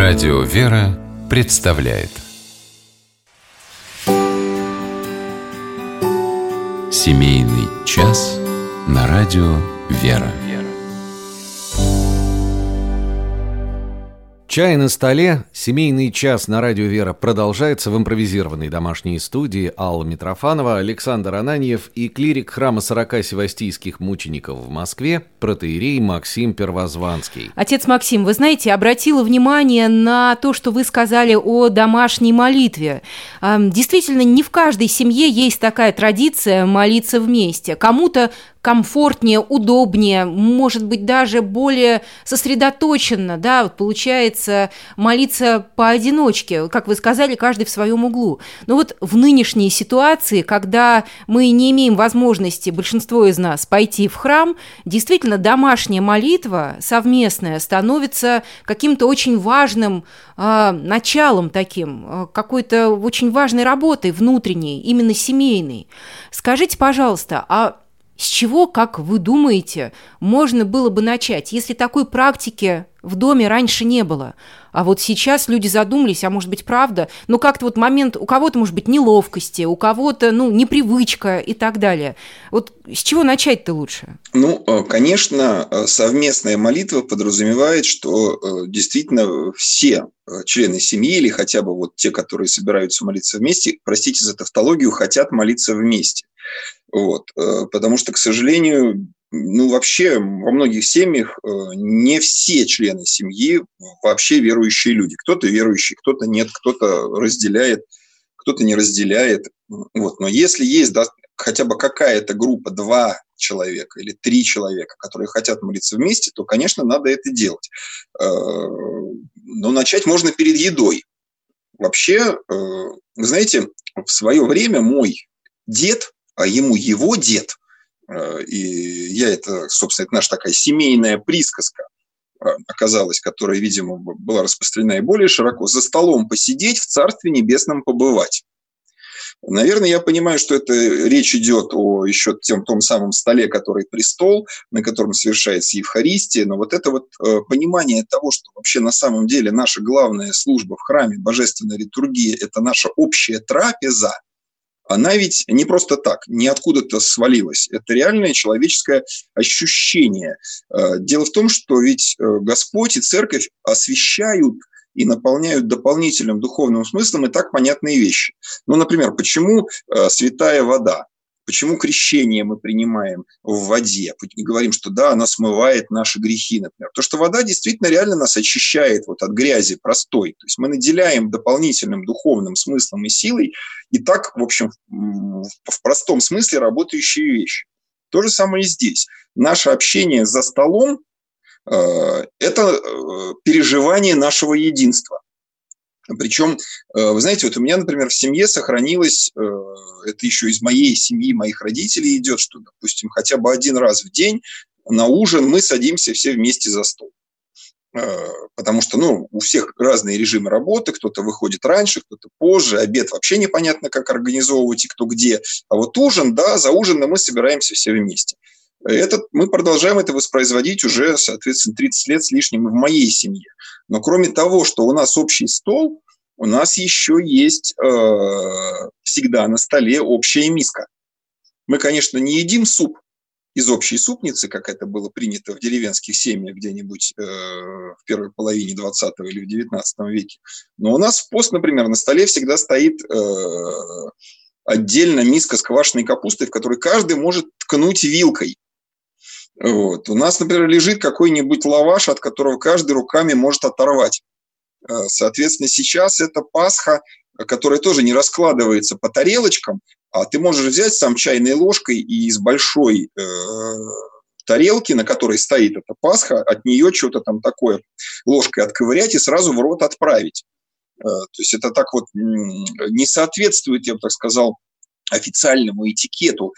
Радио «Вера» представляет Семейный час на радио «Вера». Чай на столе, семейный час на радио «Вера» продолжается в импровизированной домашней студии. Алла Митрофанова, Александр Ананьев и клирик храма 40 севастийских мучеников в Москве, протоиерей Максим Первозванский. Отец Максим, вы знаете, обратила внимание на то, что вы сказали о домашней молитве. Действительно, не в каждой семье есть такая традиция молиться вместе. Кому-то комфортнее, удобнее, может быть, даже более сосредоточенно, да, вот получается молиться поодиночке, как вы сказали, каждый в своем углу. Но вот в нынешней ситуации, когда мы не имеем возможности, большинство из нас, пойти в храм, действительно домашняя молитва совместная становится каким-то очень важным началом таким, какой-то очень важной работой внутренней, именно семейной. Скажите, пожалуйста, с чего, как вы думаете, можно было бы начать, если такой практики в доме раньше не было? А вот сейчас люди задумались, а может быть, правда, но как-то вот момент, у кого-то, может быть, неловкости, у кого-то, непривычка и так далее. Вот с чего начать-то лучше? Конечно, совместная молитва подразумевает, что действительно все члены семьи или хотя бы вот те, которые собираются молиться вместе, простите за тавтологию, хотят молиться вместе. Потому что, к сожалению, вообще во многих семьях не все члены семьи вообще верующие люди. Кто-то верующий, кто-то нет, кто-то разделяет, кто-то не разделяет. Но если есть хотя бы какая-то группа, 2 человека или 3 человека, которые хотят молиться вместе, то, конечно, надо это делать. Но начать можно перед едой. Вообще, вы знаете, в свое время мой дед, а ему его дед, и это наша такая семейная присказка оказалась, которая, видимо, была распространена и более широко, за столом посидеть, в Царстве Небесном побывать. Наверное, я понимаю, что это речь идет о еще том самом столе, который престол, на котором совершается Евхаристия, но вот это понимание того, что вообще на самом деле наша главная служба в храме, божественная литургия, это наша общая трапеза, она ведь не просто так, не откуда-то свалилась. Это реальное человеческое ощущение. Дело в том, что ведь Господь и Церковь освящают и наполняют дополнительным духовным смыслом и так понятные вещи. Например, почему святая вода? Почему крещение мы принимаем в воде? И говорим, что да, она смывает наши грехи, например. Потому что вода действительно реально нас очищает от грязи простой. То есть мы наделяем дополнительным духовным смыслом и силой и так, в общем, в простом смысле работающие вещи. То же самое и здесь. Наше общение за столом – это переживание нашего единства. Причем, вы знаете, у меня, например, в семье сохранилось, это еще из моей семьи, моих родителей идет, что, допустим, хотя бы один раз в день на ужин мы садимся все вместе за стол. Потому что, у всех разные режимы работы, кто-то выходит раньше, кто-то позже, обед вообще непонятно, как организовывать и кто где. А вот ужин, да, за ужином мы собираемся все вместе. Мы продолжаем это воспроизводить уже, соответственно, 30 лет с лишним и в моей семье. Но кроме того, что у нас общий стол, у нас еще есть всегда на столе общая миска. Мы, конечно, не едим суп из общей супницы, как это было принято в деревенских семьях где-нибудь в первой половине 20 или в 19 веке. Но у нас в пост, например, на столе всегда стоит отдельно миска с квашеной капустой, в которой каждый может ткнуть вилкой. У нас, например, лежит какой-нибудь лаваш, от которого каждый руками может оторвать. Соответственно, сейчас это Пасха, которая тоже не раскладывается по тарелочкам, а ты можешь взять сам чайной ложкой и из большой тарелки, на которой стоит эта Пасха, от нее что-то там такое ложкой отковырять и сразу в рот отправить. То есть это так не соответствует, я бы так сказал, официальному этикету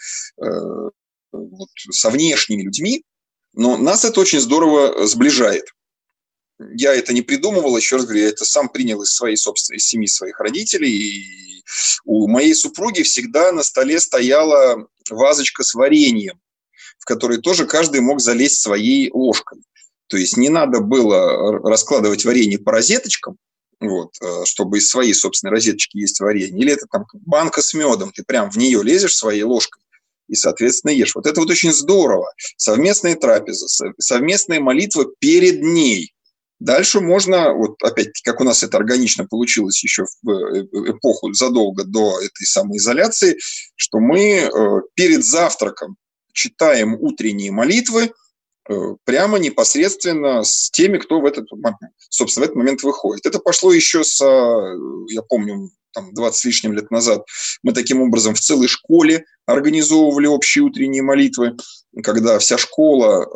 со внешними людьми, но нас это очень здорово сближает. Я это не придумывал, еще раз говорю, я это сам принял из своей собственной семьи, своих родителей. И у моей супруги всегда на столе стояла вазочка с вареньем, в которой тоже каждый мог залезть своей ложкой. То есть не надо было раскладывать варенье по розеточкам, вот, чтобы из своей собственной розеточки есть варенье. Или это там банка с медом, ты прям в нее лезешь своей ложкой и, соответственно, ешь. Вот это вот очень здорово. Совместные трапезы, совместные молитвы перед ней. Дальше можно, вот опять-таки, как у нас это органично получилось еще в эпоху задолго до этой самоизоляции, что мы перед завтраком читаем утренние молитвы прямо непосредственно с теми, кто в этот момент выходит. Это пошло еще я помню, 20 с лишним лет назад мы таким образом в целой школе организовывали общие утренние молитвы, когда вся школа,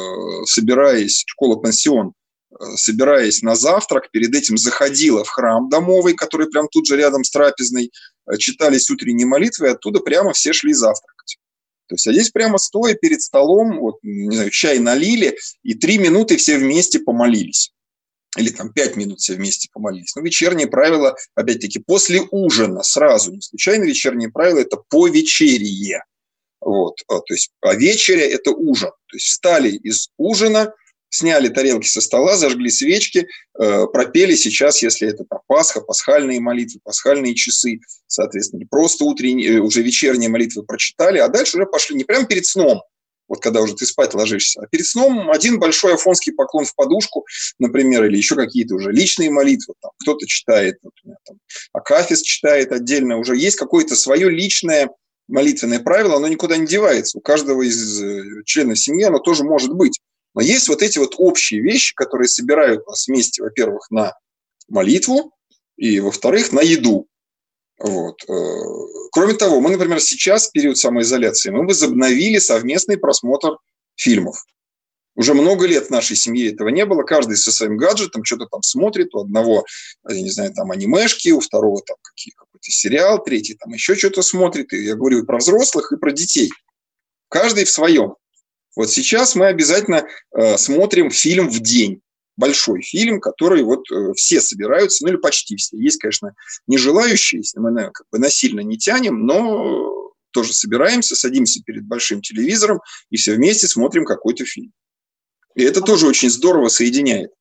школа-пансион, собираясь на завтрак, перед этим заходила в храм домовый, который прям тут же рядом с трапезной, читались утренние молитвы, и оттуда прямо все шли завтракать. То есть, а здесь прямо стоя перед столом, вот, не знаю, чай налили, и 3 минуты все вместе помолились. Или 5 минут все вместе помолились. Вечерние правила, опять-таки, после ужина сразу, не случайно вечерние правила, это по вечерие. Вот, то есть, а вечеря – это ужин. То есть, встали из ужина, сняли тарелки со стола, зажгли свечки, пропели сейчас, если это Пасха, пасхальные молитвы, пасхальные часы, соответственно, просто утренние, уже вечерние молитвы прочитали, а дальше уже пошли не прямо перед сном, вот когда уже ты спать ложишься, а перед сном один большой афонский поклон в подушку, например, или еще какие-то уже личные молитвы, кто-то читает, например, Акафист читает отдельно, уже есть какое-то свое личное молитвенное правило, оно никуда не девается, у каждого из членов семьи оно тоже может быть. Но есть вот эти вот общие вещи, которые собирают нас вместе, во-первых, на молитву, и, во-вторых, на еду. Вот. Кроме того, мы, например, сейчас, в период самоизоляции, мы возобновили совместный просмотр фильмов. Уже много лет в нашей семье этого не было. Каждый со своим гаджетом что-то смотрит. У одного, я не знаю, анимешки, у второго какой-то сериал, третий еще что-то смотрит. И я говорю и про взрослых, и про детей. Каждый в своем. Вот сейчас мы обязательно смотрим фильм в день. Большой фильм, который все собираются, или почти все. Есть, конечно, не желающие, если мы насильно не тянем, но тоже собираемся, садимся перед большим телевизором и все вместе смотрим какой-то фильм. И это тоже очень здорово соединяет.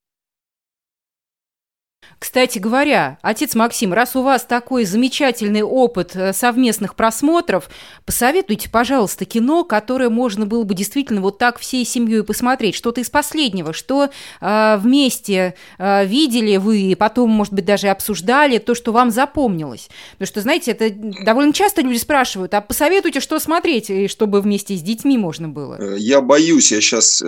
Кстати говоря, отец Максим, раз у вас такой замечательный опыт совместных просмотров, посоветуйте, пожалуйста, кино, которое можно было бы действительно вот так всей семьей посмотреть. Что-то из последнего, что вместе видели вы, и потом, может быть, даже обсуждали, то, что вам запомнилось. Потому что, знаете, это довольно часто люди спрашивают, а посоветуйте, что смотреть, чтобы вместе с детьми можно было. Я боюсь, я сейчас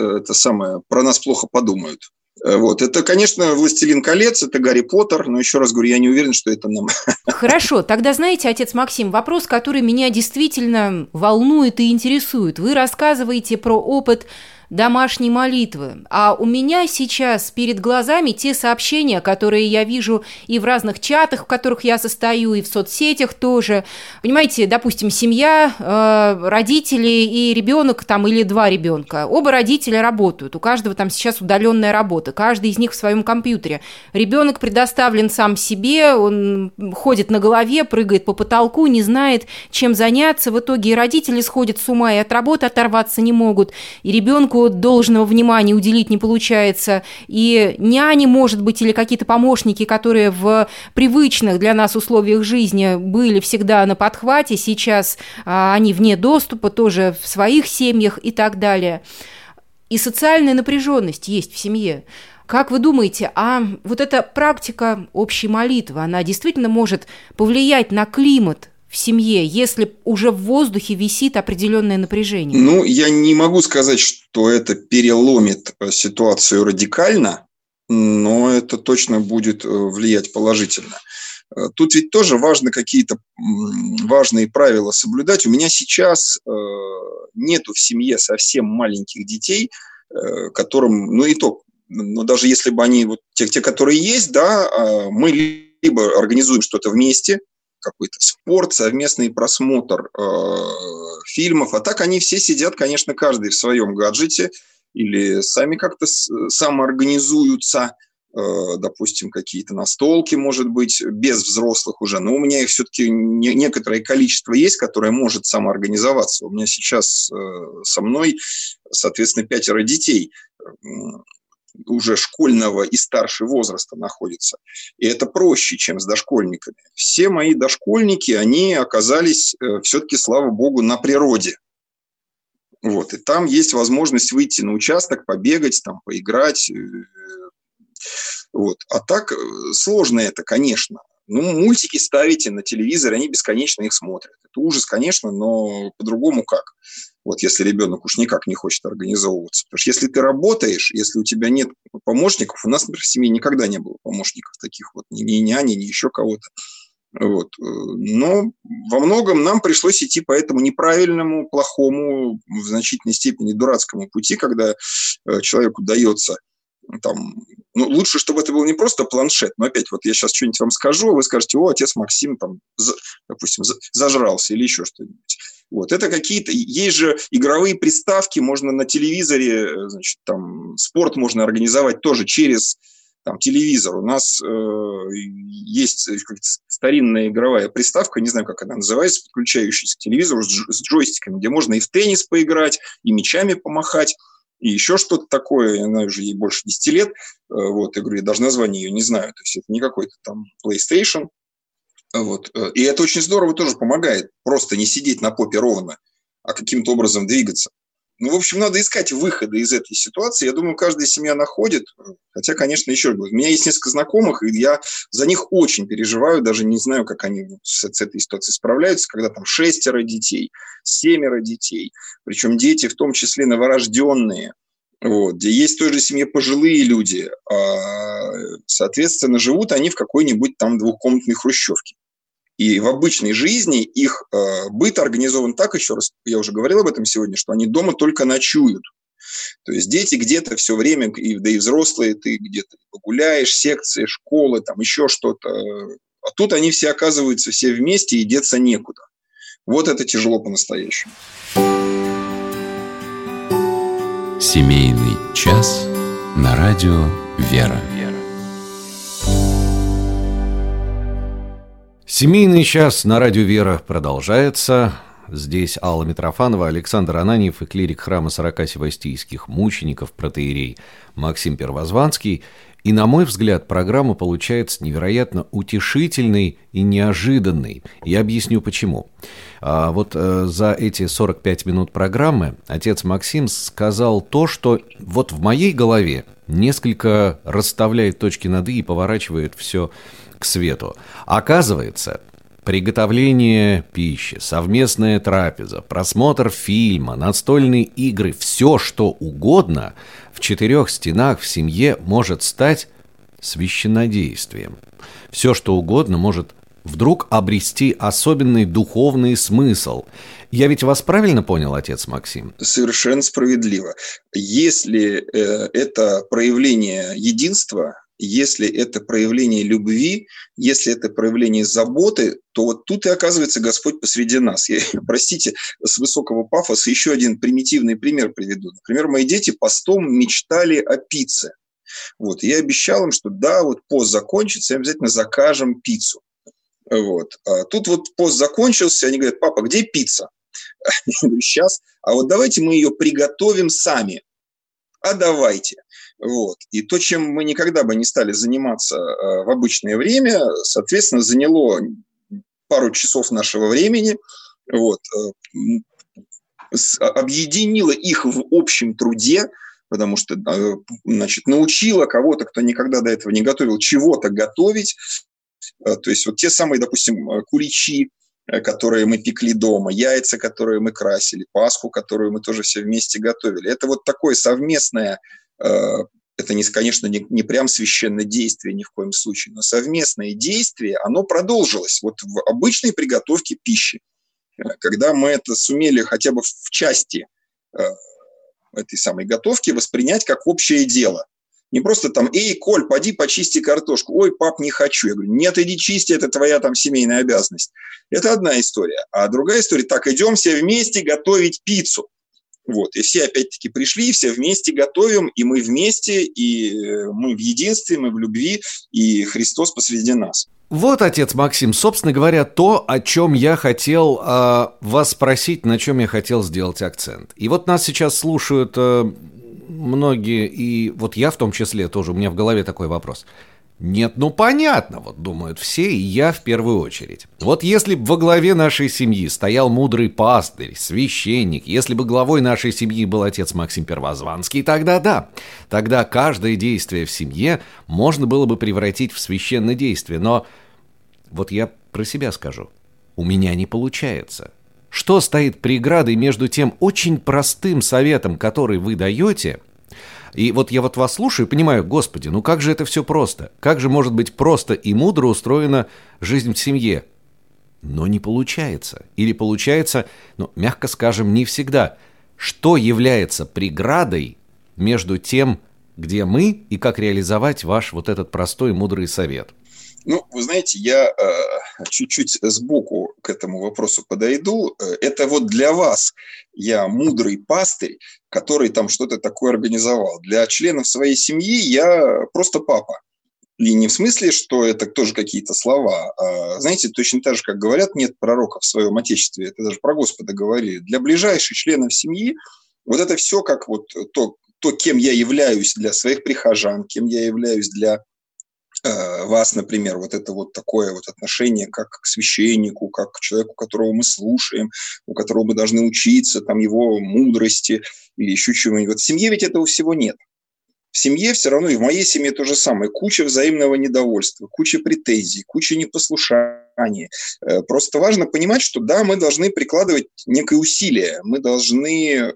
про нас плохо подумают. Вот. Это, конечно, «Властелин колец», это «Гарри Поттер», но еще раз говорю, я не уверен, что это нам. Хорошо, тогда, знаете, отец Максим, вопрос, который меня действительно волнует и интересует. Вы рассказываете про опыт домашней молитвы. А у меня сейчас перед глазами те сообщения, которые я вижу и в разных чатах, в которых я состою, и в соцсетях тоже. Понимаете, допустим, семья, родители и ребенок или 2 ребенка. Оба родителя работают, у каждого сейчас удаленная работа, каждый из них в своем компьютере. Ребенок предоставлен сам себе, он ходит на голове, прыгает по потолку, не знает, чем заняться. В итоге и родители сходят с ума, и от работы оторваться не могут, и ребенку должного внимания уделить не получается, и няни, может быть, или какие-то помощники, которые в привычных для нас условиях жизни были всегда на подхвате, сейчас они вне доступа, тоже в своих семьях и так далее. И социальная напряженность есть в семье. Как вы думаете, а вот эта практика общей молитвы, она действительно может повлиять на климат в семье, если уже в воздухе висит определенное напряжение? Я не могу сказать, что это переломит ситуацию радикально, но это точно будет влиять положительно. Тут ведь тоже важно какие-то важные правила соблюдать. У меня сейчас нету в семье совсем маленьких детей, которым, даже если бы они, те, которые есть, да, мы либо организуем что-то вместе, какой-то спорт, совместный просмотр фильмов. А так они все сидят, конечно, каждый в своем гаджете или сами как-то самоорганизуются, допустим, какие-то настолки, может быть, без взрослых уже. Но у меня их все-таки некоторое количество есть, которое может самоорганизоваться. У меня сейчас со мной, соответственно, 5 детей. уже школьного и старше возраста находятся. И это проще, чем с дошкольниками. Все мои дошкольники, они оказались все-таки, слава богу, на природе. Вот. И там есть возможность выйти на участок, побегать, там, поиграть. Вот. А так сложно это, конечно. Ну, мультики ставите на телевизор, они бесконечно их смотрят. Это ужас, конечно, но по-другому как? Вот если ребенок уж никак не хочет организовываться. Потому что если ты работаешь, если у тебя нет помощников, у нас, например, в семье никогда не было помощников таких вот, ни няни, ни еще кого-то. Вот. Но во многом нам пришлось идти по этому неправильному, плохому, в значительной степени дурацкому пути, когда человеку дается там, ну, лучше, чтобы это был не просто планшет, но опять, вот я сейчас что-нибудь вам скажу, а вы скажете: о, отец Максим, там, допустим, зажрался или еще что-нибудь. Вот, это какие-то, есть же игровые приставки, можно на телевизоре, значит, там, спорт можно организовать тоже через там, телевизор. У нас есть старинная игровая приставка, не знаю, как она называется, подключающаяся к телевизору с джойстиками, где можно и в теннис поиграть, и мячами помахать, и еще что-то такое. Я знаю, уже ей больше 10 лет. Вот, я говорю, я даже название ее не знаю. То есть это не какой-то там PlayStation. Вот. И это очень здорово тоже помогает. Просто не сидеть на попе ровно, а каким-то образом двигаться. Ну, в общем, надо искать выходы из этой ситуации. Я думаю, каждая семья находит. Хотя, конечно, еще раз говорю, у меня есть несколько знакомых, и я за них очень переживаю. Даже не знаю, как они с этой ситуацией справляются, когда там 6 детей, 7 детей. Причем дети, в том числе новорожденные. Вот, где есть в той же семье пожилые люди. Соответственно, живут они в какой-нибудь там двухкомнатной хрущевке. И в обычной жизни их быт организован так, еще раз, я уже говорил об этом сегодня, что они дома только ночуют. То есть дети где-то все время, да и взрослые, ты где-то погуляешь, секции, школы, там еще что-то. А тут они все оказываются все вместе, и деться некуда. Вот это тяжело по-настоящему. Семейный час на радио «Вера». Семейный час на радио «Вера» продолжается. Здесь Алла Митрофанова, Александр Ананьев и клирик храма 40 севастийских мучеников, протоиерей Максим Первозванский. И, на мой взгляд, программа получается невероятно утешительной и неожиданной. Я объясню, почему. Вот за эти 45 минут программы отец Максим сказал то, что вот в моей голове несколько расставляет точки над «и» и поворачивает все к свету. Оказывается, приготовление пищи, совместная трапеза, просмотр фильма, настольные игры, все, что угодно в 4 стенах в семье может стать священнодействием. Все, что угодно может вдруг обрести особенный духовный смысл. Я ведь вас правильно понял, отец Максим? Совершенно справедливо. Если это проявление единства, если это проявление любви, если это проявление заботы, то вот тут и оказывается Господь посреди нас. Я, простите, с высокого пафоса еще один примитивный пример приведу. Например, мои дети постом мечтали о пицце. Вот, я обещал им, что да, вот пост закончится, и обязательно закажем пиццу. Вот. А тут вот пост закончился, они говорят: папа, где пицца? Я говорю: сейчас. А вот давайте мы ее приготовим сами. А давайте. Вот. И то, чем мы никогда бы не стали заниматься в обычное время, соответственно, заняло пару часов нашего времени, вот, объединило их в общем труде, потому что, значит, научило кого-то, кто никогда до этого не готовил, чего-то готовить. То есть вот те самые, допустим, куличи, которые мы пекли дома, яйца, которые мы красили, пасху, которую мы тоже все вместе готовили. Это вот такое совместное, это, конечно, не прям священное действие ни в коем случае, но совместное действие, оно продолжилось вот в обычной приготовке пищи. Когда мы это сумели хотя бы в части этой самой готовки воспринять как общее дело. Не просто там: эй, Коль, поди почисти картошку. Ой, пап, не хочу. Я говорю: нет, иди чисти, это твоя там семейная обязанность. Это одна история. А другая история: так, идем все вместе готовить пиццу. Вот. И все опять-таки пришли, все вместе готовим, и мы вместе, и мы в единстве, мы в любви, и Христос посреди нас. Вот, отец Максим, собственно говоря, то, о чем я хотел вас спросить, на чем я хотел сделать акцент. И вот нас сейчас слушают многие, и вот я в том числе тоже, у меня в голове такой вопрос. Нет, ну понятно, вот думают все, и я в первую очередь. Вот если бы во главе нашей семьи стоял мудрый пастырь, священник, если бы главой нашей семьи был отец Максим Первозванский, тогда да. Тогда каждое действие в семье можно было бы превратить в священное действие. Но вот я про себя скажу. У меня не получается. Что стоит преградой между тем очень простым советом, который вы даете? И вот я вот вас слушаю и понимаю, Господи, ну как же это все просто? Как же может быть просто и мудро устроена жизнь в семье? Но не получается. Или получается, ну, мягко скажем, не всегда. Что является преградой между тем, где мы, и как реализовать ваш вот этот простой мудрый совет? Ну, вы знаете, я чуть-чуть сбоку к этому вопросу подойду. Это вот для вас я мудрый пастырь, который там что-то такое организовал. Для членов своей семьи я просто папа. И не в смысле, что это тоже какие-то слова. А, знаете, точно так же, как говорят, нет пророка в своем отечестве. Это даже про Господа говорили. Для ближайших членов семьи вот это все как вот то, кем я являюсь для своих прихожан, кем я являюсь для вас, например, вот это вот такое вот отношение как к священнику, как к человеку, которого мы слушаем, у которого мы должны учиться, там, его мудрости или еще чего-нибудь. Вот в семье ведь этого всего нет. В семье все равно, и в моей семье то же самое. Куча взаимного недовольства, куча претензий, куча непослушания. Просто важно понимать, что да, мы должны прикладывать некое усилие, мы должны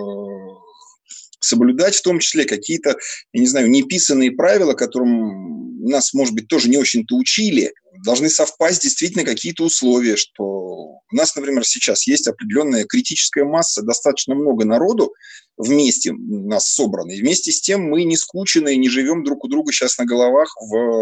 соблюдать в том числе какие-то, я не знаю, неписанные правила, которым нас, может быть, тоже не очень-то учили. Должны совпасть действительно какие-то условия, что у нас, например, сейчас есть определенная критическая масса, достаточно много народу вместе нас собрано, и вместе с тем мы не скучены и не живем друг у друга сейчас на головах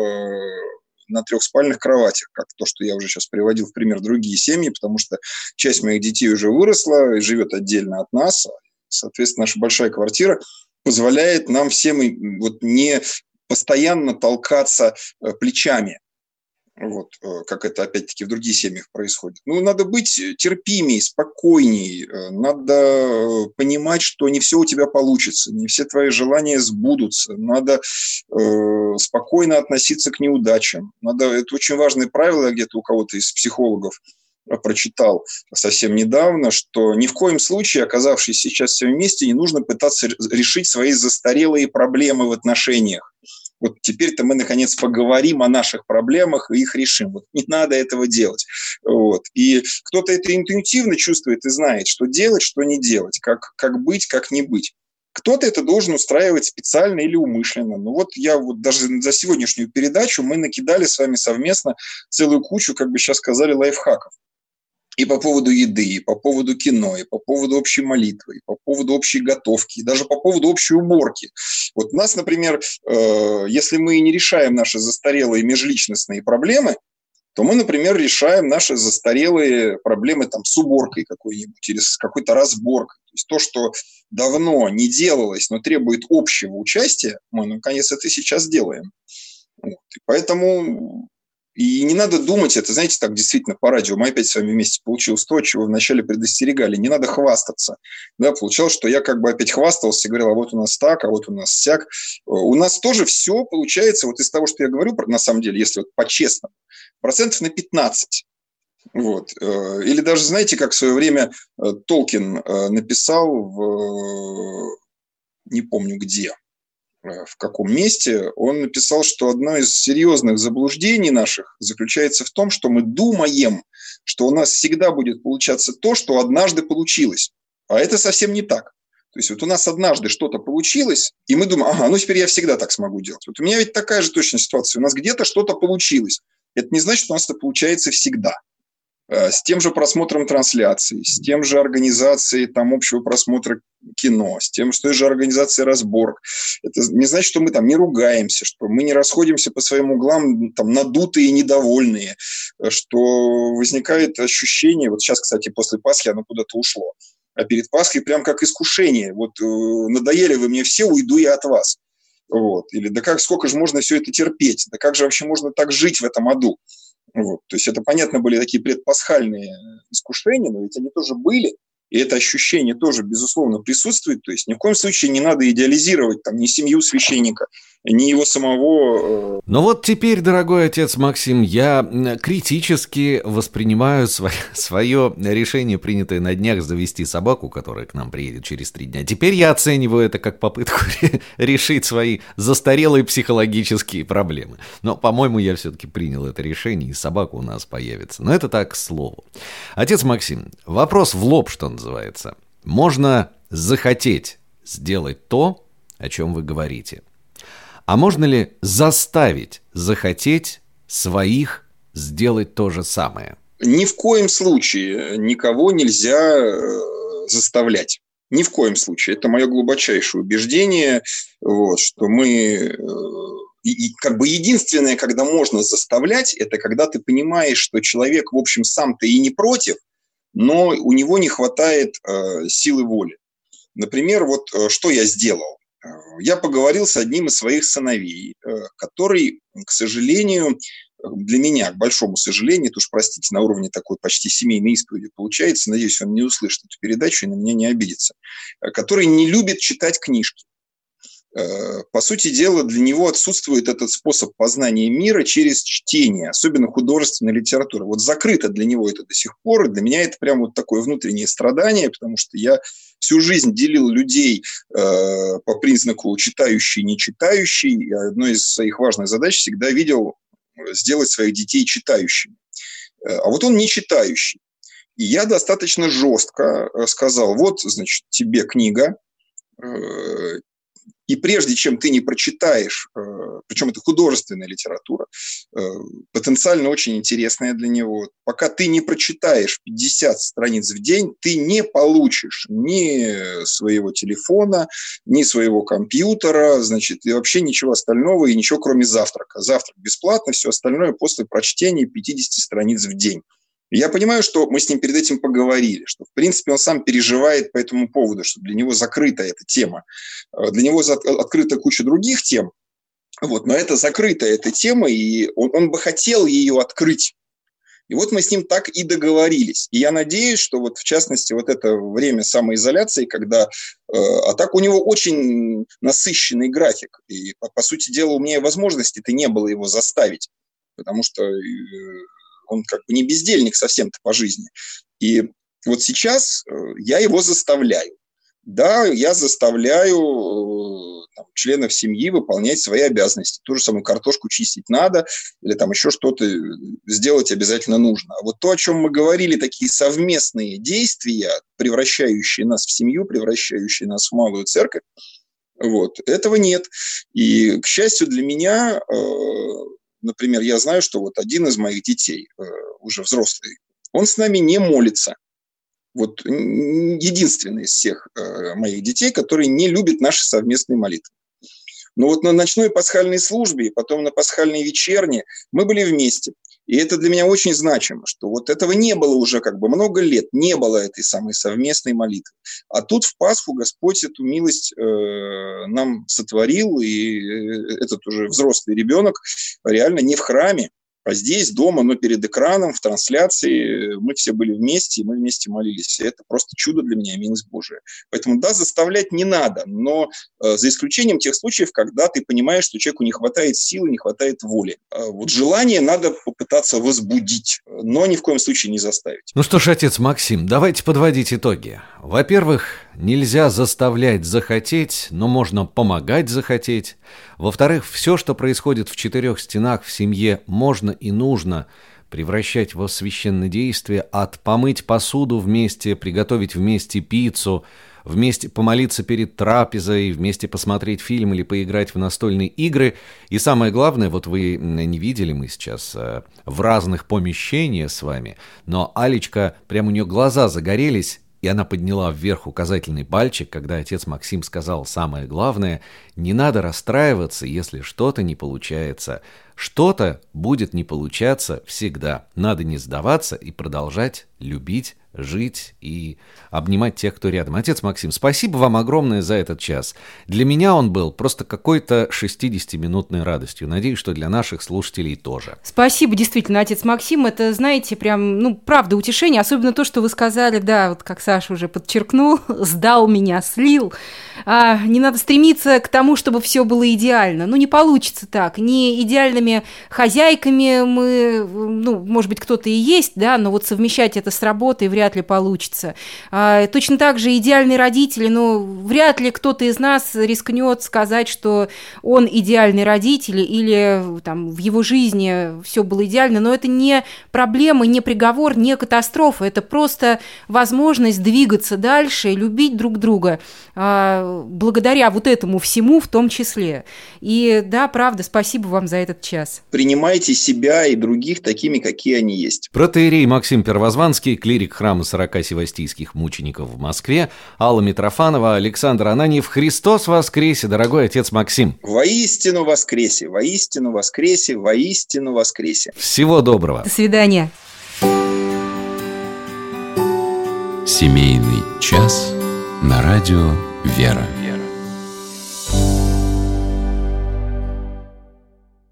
на трехспальных кроватях, как то, что я уже сейчас приводил в пример другие семьи, потому что часть моих детей уже выросла и живет отдельно от нас. Соответственно, наша большая квартира позволяет нам всем вот не постоянно толкаться плечами, вот, как это опять-таки в других семьях происходит. Ну, надо быть терпимее, спокойней, надо понимать, что не все у тебя получится, не все твои желания сбудутся, надо спокойно относиться к неудачам. Это очень важное правило, я где-то у кого-то из психологов прочитал совсем недавно, что ни в коем случае, оказавшись сейчас в своем месте, не нужно пытаться решить свои застарелые проблемы в отношениях. Вот теперь-то мы, наконец, поговорим о наших проблемах и их решим. Вот не надо этого делать. Вот. И кто-то это интуитивно чувствует и знает, что делать, что не делать, как быть, как не быть. Кто-то это должен устраивать специально или умышленно. Ну вот я вот даже за сегодняшнюю передачу мы накидали с вами совместно целую кучу, как бы сейчас сказали, лайфхаков. И по поводу еды, и по поводу кино, и по поводу общей молитвы, и по поводу общей готовки, и даже по поводу общей уборки. Вот у нас, например, если мы не решаем наши застарелые межличностные проблемы, то мы, например, решаем наши застарелые проблемы там, с уборкой какой-нибудь или с какой-то разборкой. То есть то, что давно не делалось, но требует общего участия, мы, наконец, это сейчас делаем. Вот. И поэтому... И не надо думать, это, знаете, так действительно по радио, мы опять с вами вместе получилось то, чего вначале предостерегали, не надо хвастаться. Да, получалось, что я как бы опять хвастался и говорил, а вот у нас так, а вот у нас сяк. У нас тоже все получается, вот из того, что я говорю, на самом деле, если вот по-честному, 15%. Вот. Или даже, знаете, как в свое время Толкин написал не помню где, в каком месте, он написал, что одно из серьезных заблуждений наших заключается в том, что мы думаем, что у нас всегда будет получаться то, что однажды получилось. А это совсем не так. То есть вот у нас однажды что-то получилось, и мы думаем, ага, ну теперь я всегда так смогу делать. Вот у меня ведь такая же точная ситуация. У нас где-то что-то получилось. Это не значит, что у нас это получается всегда. С тем же просмотром трансляций, с тем же организацией там, общего просмотра кино, с той же организацией разборок. Это не значит, что мы там не ругаемся, что мы не расходимся по своим углам там, надутые и недовольные, что возникает ощущение, вот сейчас, кстати, после Пасхи оно куда-то ушло, а перед Пасхой прям как искушение. Вот надоели вы мне все, уйду я от вас. Вот. Или да сколько же можно все это терпеть? Да как же вообще можно так жить в этом аду? Вот. То есть это, понятно, были такие предпасхальные искушения, но ведь они тоже были. И это ощущение тоже, безусловно, присутствует. То есть ни в коем случае не надо идеализировать там, ни семью священника, ни его самого. Но вот теперь, дорогой отец Максим, я критически воспринимаю свое решение, принятое на днях, завести собаку, которая к нам приедет через 3 дня. Теперь я оцениваю это как попытку решить свои застарелые психологические проблемы. Но, по-моему, я все-таки принял это решение, и собака у нас появится. Но это так, к слову. Отец Максим, вопрос в лоб, что называется. Можно захотеть сделать то, о чем вы говорите. А можно ли заставить захотеть своих сделать то же самое? Ни в коем случае никого нельзя заставлять. Ни в коем случае. Это мое глубочайшее убеждение, что мы... И как бы единственное, когда можно заставлять, это когда ты понимаешь, что человек, в общем, сам-то и не против, но у него не хватает силы воли. Например, вот что я сделал. Я поговорил с одним из своих сыновей, который, к сожалению, для меня, к большому сожалению, это уж, простите, на уровне такой почти семейной исповеди получается, надеюсь, он не услышит эту передачу и на меня не обидится, который не любит читать книжки. По сути дела, для него отсутствует этот способ познания мира через чтение, особенно художественной литературы. Вот закрыто для него это до сих пор, и для меня это прям вот такое внутреннее страдание, потому что я всю жизнь делил людей по признаку читающий, не читающий, и одной из своих важных задач всегда видел сделать своих детей читающими. А вот он не читающий. И я достаточно жестко сказал, вот, значит, тебе книга, и прежде чем ты не прочитаешь, причем это художественная литература, потенциально очень интересная для него, пока ты не прочитаешь 50 страниц в день, ты не получишь ни своего телефона, ни своего компьютера, значит, и вообще ничего остального, и ничего кроме завтрака. Завтрак бесплатно, все остальное после прочтения 50 страниц в день. Я понимаю, что мы с ним перед этим поговорили, что, в принципе, он сам переживает по этому поводу, что для него закрыта эта тема. Для него открыта куча других тем, но это закрытая эта тема, и он бы хотел ее открыть. И вот мы с ним так и договорились. И я надеюсь, что вот в частности вот это время самоизоляции, когда... А так у него очень насыщенный график. И, по сути дела, у меня возможности-то не было его заставить, потому что... Он как бы не бездельник совсем-то по жизни. И вот сейчас я его заставляю. Да, я заставляю членов семьи выполнять свои обязанности. Ту же самую картошку чистить надо, или там еще что-то сделать обязательно нужно. А вот то, о чем мы говорили, такие совместные действия, превращающие нас в семью, превращающие нас в малую церковь, этого нет. И, к счастью для меня... Например, я знаю, что вот один из моих детей, уже взрослый, он с нами не молится. Вот единственный из всех моих детей, который не любит наши совместные молитвы. Но вот на ночной пасхальной службе и потом на пасхальной вечерне мы были вместе. И это для меня очень значимо, что вот этого не было уже как бы много лет, не было этой самой совместной молитвы. А тут в Пасху Господь эту милость нам сотворил, и этот уже взрослый ребенок реально не в храме, а здесь, дома, но перед экраном, в трансляции мы все были вместе, и мы вместе молились. И это просто чудо для меня, милость Божия. Поэтому, да, заставлять не надо, но за исключением тех случаев, когда ты понимаешь, что человеку не хватает силы, не хватает воли. Вот желание надо попытаться возбудить, но ни в коем случае не заставить. Ну что ж, отец Максим, давайте подводить итоги. Во-первых, нельзя заставлять захотеть, но можно помогать захотеть. Во-вторых, все, что происходит в 4 стенах в семье, можно и нужно превращать во священнодействие, от помыть посуду вместе, приготовить вместе пиццу, вместе помолиться перед трапезой, вместе посмотреть фильм или поиграть в настольные игры. И самое главное, вот вы не видели, мы сейчас в разных помещениях с вами, но Алечка, прям у нее глаза загорелись, и она подняла вверх указательный пальчик, когда отец Максим сказал самое главное: не надо расстраиваться, если что-то не получается. Что-то будет не получаться всегда. Надо не сдаваться и продолжать любить, жить и обнимать тех, кто рядом. Отец Максим, спасибо вам огромное за этот час. Для меня он был просто какой-то 60-минутной радостью. Надеюсь, что для наших слушателей тоже. Спасибо, действительно, отец Максим. Это, знаете, прям, правда, утешение. Особенно то, что вы сказали, да, вот как Саша уже подчеркнул, сдал меня, слил. Не надо стремиться к тому, чтобы все было идеально. Не получится так. Не идеальными хозяйками мы, может быть, кто-то и есть, да, но вот совмещать это с работой вряд ли получится. Точно так же идеальные родители, вряд ли кто-то из нас рискнет сказать, что он идеальный родитель или там в его жизни все было идеально, но это не проблема, не приговор, не катастрофа, это просто возможность двигаться дальше, любить друг друга, благодаря вот этому всему в том числе. И да, правда, спасибо вам за этот час. Принимайте себя и других такими, какие они есть. Протоиерей Максим Первозванский, клирик храма 40 севастийских мучеников в Москве, Алла Митрофанова, Александр Ананьев. Христос воскресе, дорогой отец Максим. Воистину воскресе, воистину воскресе, воистину воскресе. Всего доброго. До свидания. Семейный час на радио «Вера».